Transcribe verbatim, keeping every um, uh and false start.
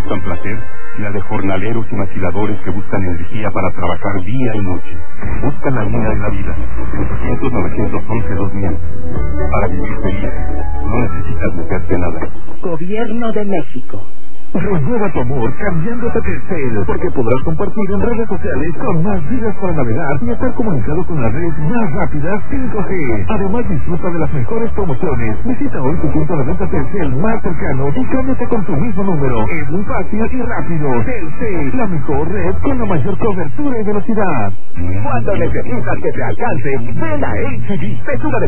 buscan placer y la de jornaleros y maquiladores que buscan energía para trabajar día y noche. Buscan la línea de la vida. ochocientos, novecientos once, dos mil. Para vivir feliz, no necesitas meterte nada. Gobierno de México. Renueva tu amor cambiándote a Telcel, porque podrás compartir en redes sociales con más gigas para navegar y estar comunicado con la red más rápida cinco G. Además, disfruta de las mejores promociones. Visita hoy tu punto de venta Telcel más cercano y cámbiate con tu mismo número. Es muy fácil y rápido. Telcel, la mejor red con la mayor cobertura y velocidad. Cuando necesitas que te alcance, ven a H D. Pechuga de